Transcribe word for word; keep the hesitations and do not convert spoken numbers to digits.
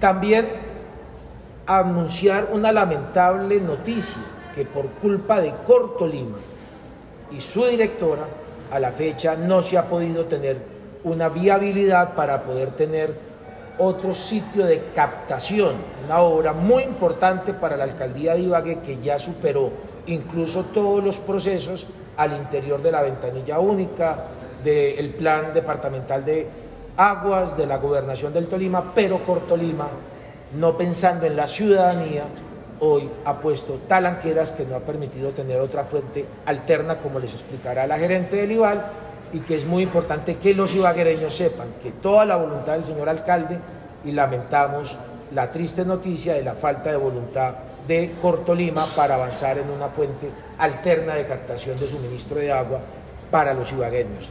También anunciar una lamentable noticia, que por culpa de Cortolima y su directora, a la fecha no se ha podido tener una viabilidad para poder tener otro sitio de captación, una obra muy importante para la alcaldía de Ibagué que ya superó incluso todos los procesos al interior de la ventanilla única, del plan departamental de aguas, de la gobernación del Tolima, pero Cortolima, no pensando en la ciudadanía, hoy ha puesto talanqueras que no ha permitido tener otra fuente alterna, como les explicará la gerente del IVAL, y que es muy importante que los ibaguereños sepan que toda la voluntad del señor alcalde, y lamentamos la triste noticia de la falta de voluntad de Cortolima para avanzar en una fuente alterna de captación de suministro de agua para los ibagueños.